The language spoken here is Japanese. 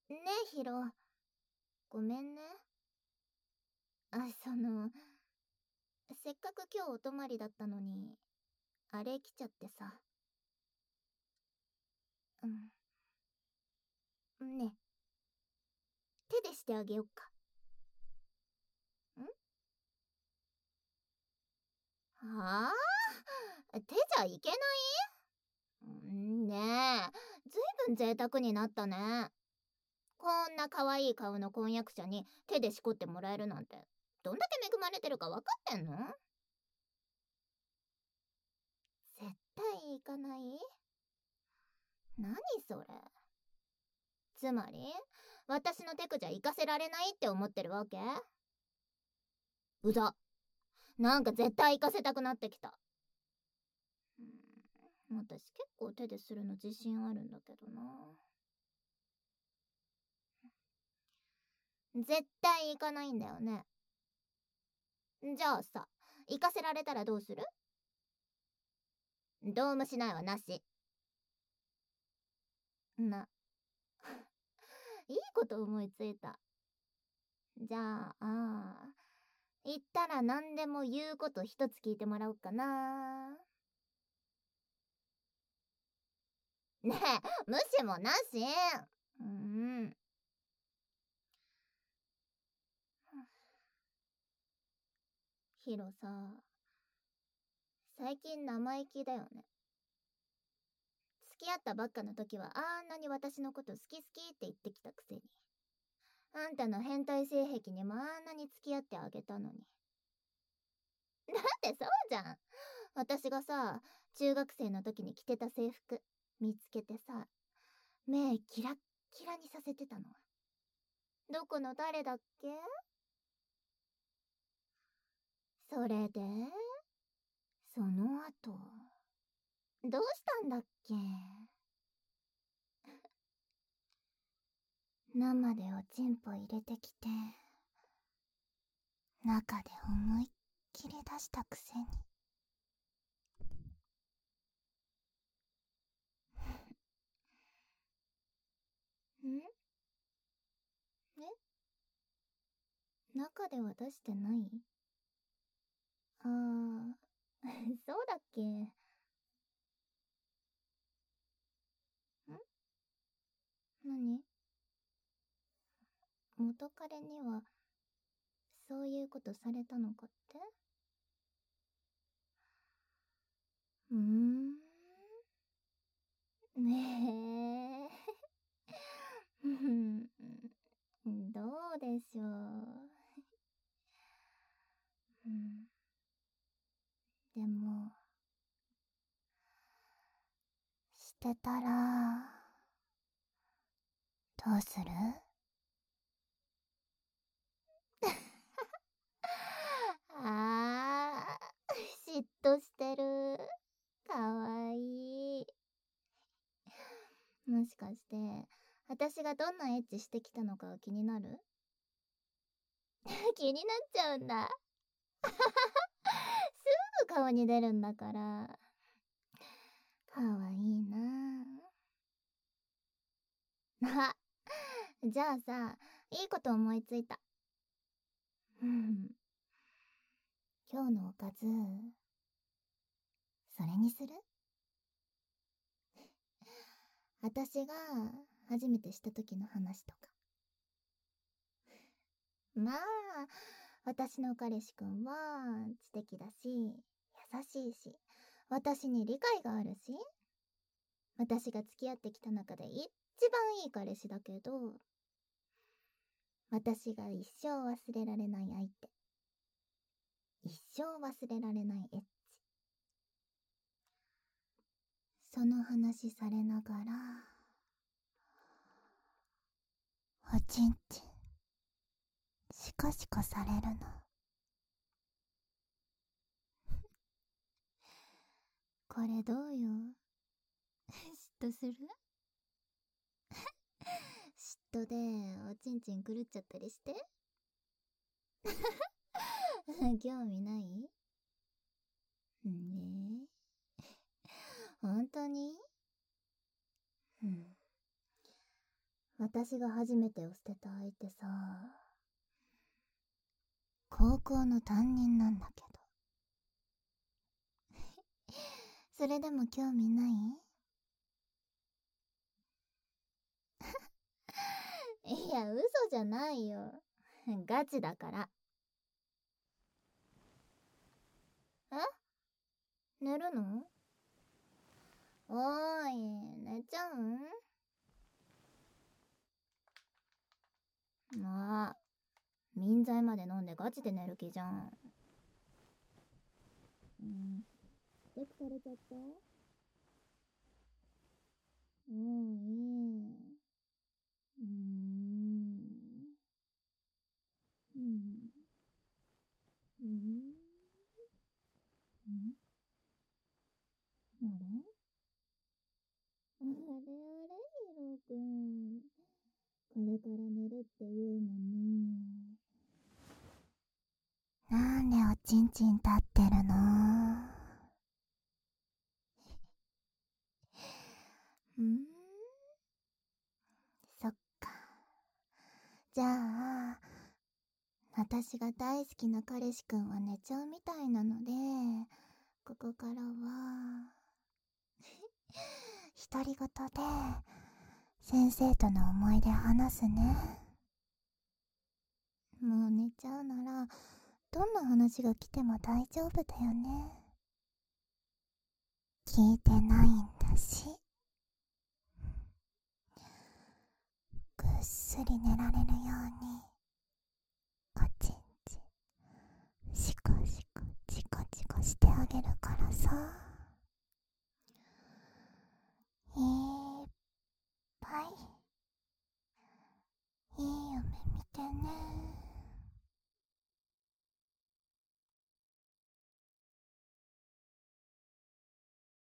ねえ、ヒロ。ごめんね。せっかく今日お泊まりだったのに、あれ来ちゃってさ。ねえ、手でしてあげよっか。はあ？手じゃいけない？ねえ、ずいぶん贅沢になったね。こんな可愛い顔の婚約者に手でしこってもらえるなんて、どんだけ恵まれてるか分かってんの？絶対行かない？何それ。つまり、私のテクじゃ行かせられないって思ってるわけ？うざ。なんか絶対行かせたくなってきた。私結構手でするの自信あるんだけどな。絶対行かないんだよね。じゃあさ、行かせられたらどうする？どうもしないはなし。いいこと思いついた。じゃあ、言ったら何でも言うこと一つ聞いてもらおうかな。ねえ、無視もなし。ヒロさ、最近生意気だよね。付き合ったばっかの時はあんなに私のこと好き好きって言ってきたくせに。あんたの変態性癖にもあんなに付き合ってあげたのに。だってそうじゃん。私がさ、中学生の時に着てた制服見つけてさ、目キラッキラにさせてたの。どこの誰だっけ？それで、その後、どうしたんだっけ？生でおちんぽ入れてきて、中で思いっきり出したくせに。ん？中では出してない？そうだっけ？何？元彼には、そういうことされたのかって？ねえ。どうでしょう。でも、してたら、どうする？嫉妬してる。かわいい。もしかして、私がどんなエッチしてきたのかは気になる？気になっちゃうんだ。すぐ顔に出るんだから。かわいいなあ。じゃあさ、いいこと思いついた。今日のおかず、それにする？私が初めてした時の話とか。まあ、私の彼氏くんは知的だし、優しいし、私に理解があるし、私が付き合ってきた中で一番いい彼氏だけど、私が一生忘れられない相手。一生忘れられないエッチ。その話されながら、おちんちん、シコシコされるの。これどうよ？嫉妬する？嫉妬でおちんちん狂っちゃったりして？興味ない？ねえ。本当に？ 私が初めてを捨てた相手さ、高校の担任なんだけど。それでも興味ない？いや、嘘じゃないよ。ガチだから。え？寝るの？おーい、寝ちゃうん？まあ、眠剤まで飲んでガチで寝る気じゃん。指摘されちゃった？いい。うん。うん。うん。あれあれあれ、ヒロくん。これから寝るって言うのに。なんでおちんちん立ってるの？そっか。じゃあ、私が大好きな彼氏くんは寝ちゃうみたいなので、ここからは、独り言で、先生との思い出話すね。もう寝ちゃうなら、どんな話が来ても大丈夫だよね。聞いてないんだし。ぐっすり寝られるように、おちんちん、シコシコチコチコしてあげるからさ。